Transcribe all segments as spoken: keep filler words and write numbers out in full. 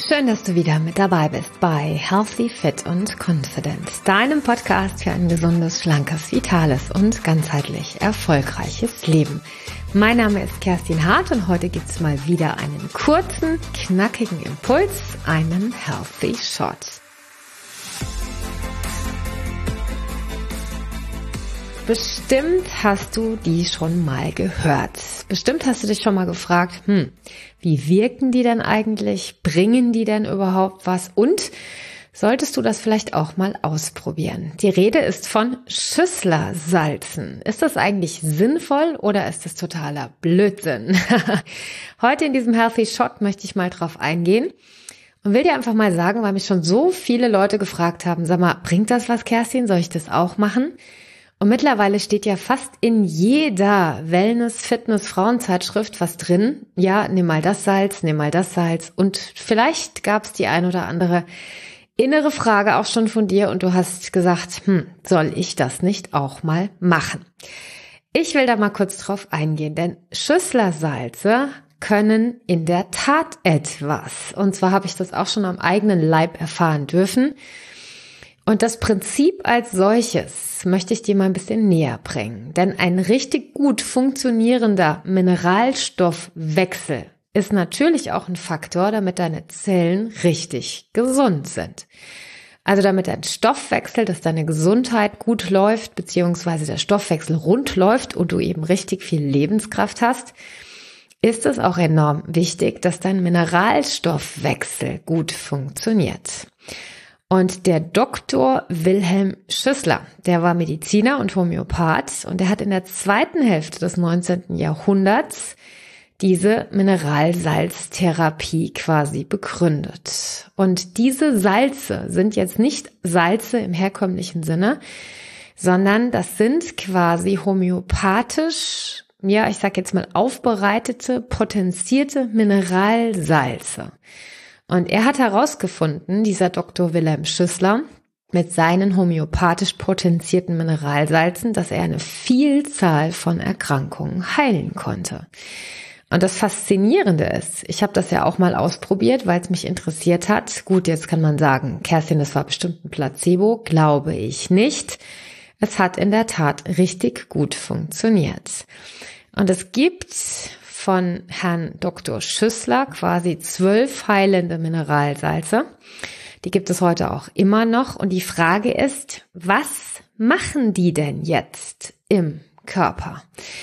Schön, dass du wieder mit dabei bist bei Healthy, Fit und Confident, deinem Podcast für ein gesundes, schlankes, vitales und ganzheitlich erfolgreiches Leben. Mein Name ist Kerstin Hart und heute gibt es mal wieder einen kurzen, knackigen Impuls, einen Healthy Shot. Bestimmt hast du die schon mal gehört. Bestimmt hast du dich schon mal gefragt, hm, wie wirken die denn eigentlich? Bringen die denn überhaupt was? Und solltest du das vielleicht auch mal ausprobieren? Die Rede ist von Schüsslersalzen. Ist das eigentlich sinnvoll oder ist das totaler Blödsinn? Heute in diesem Healthy Shot möchte ich mal drauf eingehen und will dir einfach mal sagen, weil mich schon so viele Leute gefragt haben, sag mal, bringt das was, Kerstin? Soll ich das auch machen? Und mittlerweile steht ja fast in jeder Wellness-, Fitness-, Frauenzeitschrift was drin. Ja, nimm mal das Salz, nimm mal das Salz. Und vielleicht gab es die ein oder andere innere Frage auch schon von dir und du hast gesagt, hm, soll ich das nicht auch mal machen? Ich will da mal kurz drauf eingehen, denn Schüsslersalze können in der Tat etwas. Und zwar habe ich das auch schon am eigenen Leib erfahren dürfen. Und das Prinzip als solches möchte ich dir mal ein bisschen näher bringen. Denn ein richtig gut funktionierender Mineralstoffwechsel ist natürlich auch ein Faktor, damit deine Zellen richtig gesund sind. Also damit dein Stoffwechsel, dass deine Gesundheit gut läuft, beziehungsweise der Stoffwechsel rund läuft und du eben richtig viel Lebenskraft hast, ist es auch enorm wichtig, dass dein Mineralstoffwechsel gut funktioniert. Und der Doktor Wilhelm Schüssler, der war Mediziner und Homöopath und der hat in der zweiten Hälfte des neunzehnten Jahrhunderts diese Mineralsalztherapie quasi begründet. Und diese Salze sind jetzt nicht Salze im herkömmlichen Sinne, sondern das sind quasi homöopathisch, ja, ich sag jetzt mal aufbereitete, potenzierte Mineralsalze. Und er hat herausgefunden, dieser Doktor Wilhelm Schüssler, mit seinen homöopathisch potenzierten Mineralsalzen, dass er eine Vielzahl von Erkrankungen heilen konnte. Und das Faszinierende ist, ich habe das ja auch mal ausprobiert, weil es mich interessiert hat. Gut, jetzt kann man sagen, Kerstin, das war bestimmt ein Placebo, glaube ich nicht. Es hat in der Tat richtig gut funktioniert. Und es gibt von Herrn Doktor Schüssler quasi zwölf heilende Mineralsalze. Die gibt es heute auch immer noch. Und die Frage ist, was machen die denn jetzt im Körper?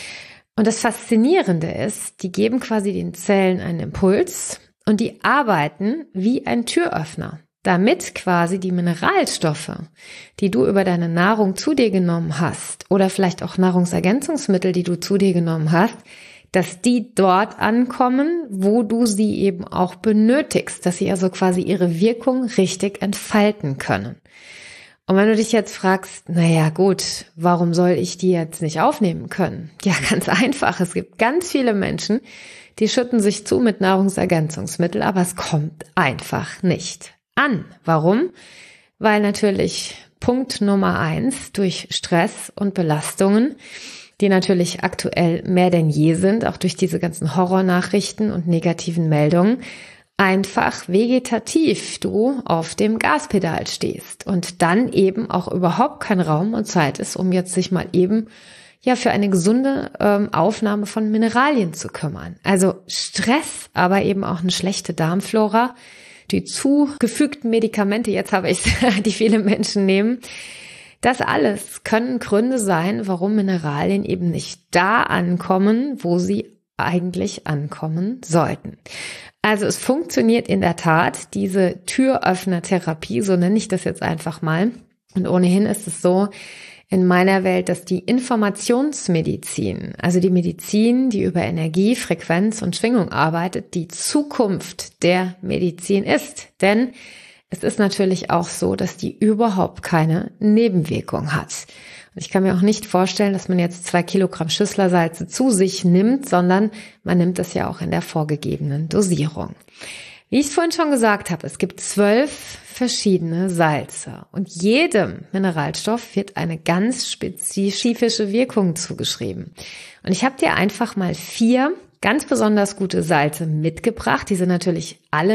Und das Faszinierende ist, die geben quasi den Zellen einen Impuls und die arbeiten wie ein Türöffner, damit quasi die Mineralstoffe, die du über deine Nahrung zu dir genommen hast oder vielleicht auch Nahrungsergänzungsmittel, die du zu dir genommen hast, dass die dort ankommen, wo du sie eben auch benötigst, dass sie also quasi ihre Wirkung richtig entfalten können. Und wenn du dich jetzt fragst, naja gut, warum soll ich die jetzt nicht aufnehmen können? Ja, ganz einfach. Es gibt ganz viele Menschen, die schütten sich zu mit Nahrungsergänzungsmitteln, aber es kommt einfach nicht an. Warum? Weil natürlich Punkt Nummer eins durch Stress und Belastungen, die natürlich aktuell mehr denn je sind, auch durch diese ganzen Horrornachrichten und negativen Meldungen, einfach vegetativ du auf dem Gaspedal stehst und dann eben auch überhaupt kein Raum und Zeit ist, um jetzt sich mal eben ja für eine gesunde ähm, Aufnahme von Mineralien zu kümmern. Also Stress, aber eben auch eine schlechte Darmflora, die zugefügten Medikamente, jetzt habe ich die viele Menschen nehmen. Das alles können Gründe sein, warum Mineralien eben nicht da ankommen, wo sie eigentlich ankommen sollten. Also es funktioniert in der Tat, diese Türöffner-Therapie, so nenne ich das jetzt einfach mal. Und ohnehin ist es so in meiner Welt, dass die Informationsmedizin, also die Medizin, die über Energie, Frequenz und Schwingung arbeitet, die Zukunft der Medizin ist. Denn es ist natürlich auch so, dass die überhaupt keine Nebenwirkung hat. Und ich kann mir auch nicht vorstellen, dass man jetzt zwei Kilogramm Schüsslersalze zu sich nimmt, sondern man nimmt das ja auch in der vorgegebenen Dosierung. Wie ich es vorhin schon gesagt habe, es gibt zwölf verschiedene Salze und jedem Mineralstoff wird eine ganz spezifische Wirkung zugeschrieben. Und ich habe dir einfach mal vier ganz besonders gute Salze mitgebracht. Die sind natürlich alle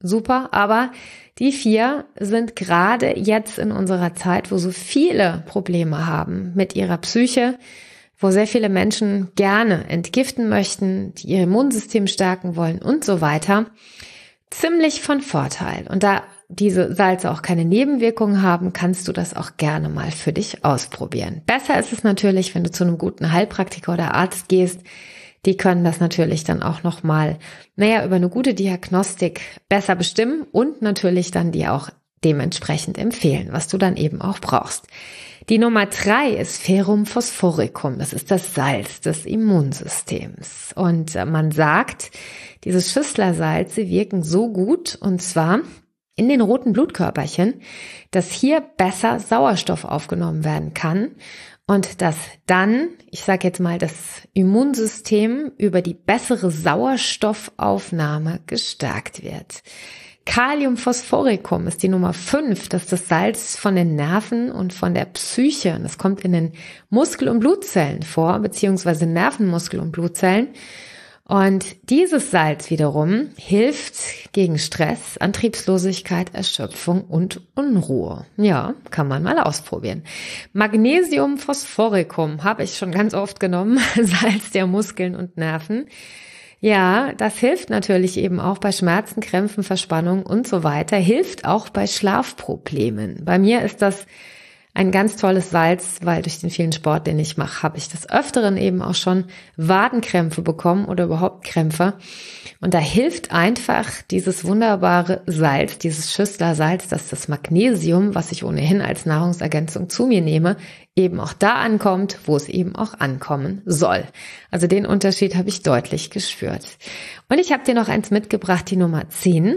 super, aber die vier sind gerade jetzt in unserer Zeit, wo so viele Probleme haben mit ihrer Psyche, wo sehr viele Menschen gerne entgiften möchten, die ihr Immunsystem stärken wollen und so weiter, ziemlich von Vorteil. Und da diese Salze auch keine Nebenwirkungen haben, kannst du das auch gerne mal für dich ausprobieren. Besser ist es natürlich, wenn du zu einem guten Heilpraktiker oder Arzt gehst. Die können das natürlich dann auch nochmal, naja, über eine gute Diagnostik besser bestimmen und natürlich dann dir auch dementsprechend empfehlen, was du dann eben auch brauchst. Die Nummer drei ist Ferrum phosphoricum. Das ist das Salz des Immunsystems. Und man sagt, diese Schüsslersalze wirken so gut, und zwar in den roten Blutkörperchen, dass hier besser Sauerstoff aufgenommen werden kann und dass dann, ich sage jetzt mal, das Immunsystem über die bessere Sauerstoffaufnahme gestärkt wird. Kalium phosphoricum ist die Nummer fünf, das ist das Salz von den Nerven und von der Psyche. Das kommt in den Muskel- und Blutzellen vor, beziehungsweise Nervenmuskel- und Blutzellen. Und dieses Salz wiederum hilft gegen Stress, Antriebslosigkeit, Erschöpfung und Unruhe. Ja, kann man mal ausprobieren. Magnesium phosphoricum habe ich schon ganz oft genommen, Salz der Muskeln und Nerven. Ja, das hilft natürlich eben auch bei Schmerzen, Krämpfen, Verspannung und so weiter. Hilft auch bei Schlafproblemen. Bei mir ist das ein ganz tolles Salz, weil durch den vielen Sport, den ich mache, habe ich des Öfteren eben auch schon Wadenkrämpfe bekommen oder überhaupt Krämpfe. Und da hilft einfach dieses wunderbare Salz, dieses Schüsslersalz, das ist das Magnesium, was ich ohnehin als Nahrungsergänzung zu mir nehme, eben auch da ankommt, wo es eben auch ankommen soll. Also den Unterschied habe ich deutlich gespürt. Und ich habe dir noch eins mitgebracht, die Nummer zehn.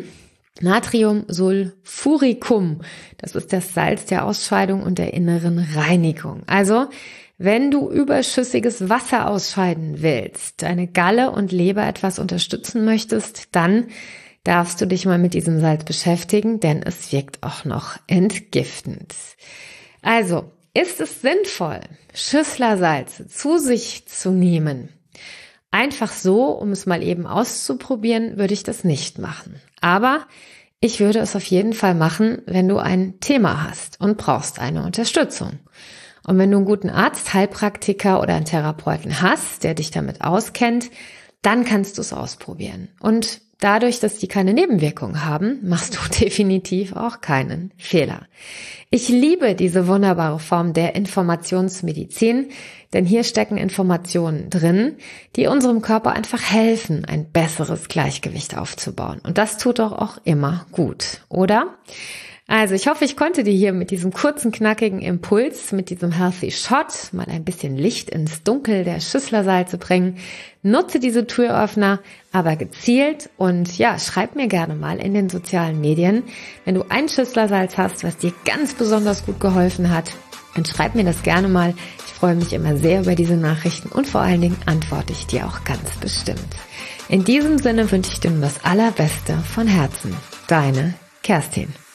Natriumsulfuricum, das ist das Salz der Ausscheidung und der inneren Reinigung. Also, wenn du überschüssiges Wasser ausscheiden willst, deine Galle und Leber etwas unterstützen möchtest, dann darfst du dich mal mit diesem Salz beschäftigen, denn es wirkt auch noch entgiftend. Also, ist es sinnvoll, Schüsslersalze zu sich zu nehmen? Einfach so, um es mal eben auszuprobieren, würde ich das nicht machen. Aber ich würde es auf jeden Fall machen, wenn du ein Thema hast und brauchst eine Unterstützung. Und wenn du einen guten Arzt, Heilpraktiker oder einen Therapeuten hast, der dich damit auskennt, dann kannst du es ausprobieren. Und dadurch, dass die keine Nebenwirkungen haben, machst du definitiv auch keinen Fehler. Ich liebe diese wunderbare Form der Informationsmedizin, denn hier stecken Informationen drin, die unserem Körper einfach helfen, ein besseres Gleichgewicht aufzubauen. Und das tut doch auch immer gut, oder? Also ich hoffe, ich konnte dir hier mit diesem kurzen, knackigen Impuls, mit diesem Healthy Shot mal ein bisschen Licht ins Dunkel der Schüsslersalze bringen. Nutze diese Türöffner, aber gezielt, und ja, schreib mir gerne mal in den sozialen Medien, wenn du ein Schüsslersalz hast, was dir ganz besonders gut geholfen hat, dann schreib mir das gerne mal. Ich freue mich immer sehr über diese Nachrichten und vor allen Dingen antworte ich dir auch ganz bestimmt. In diesem Sinne wünsche ich dir nur das Allerbeste von Herzen. Deine Kerstin.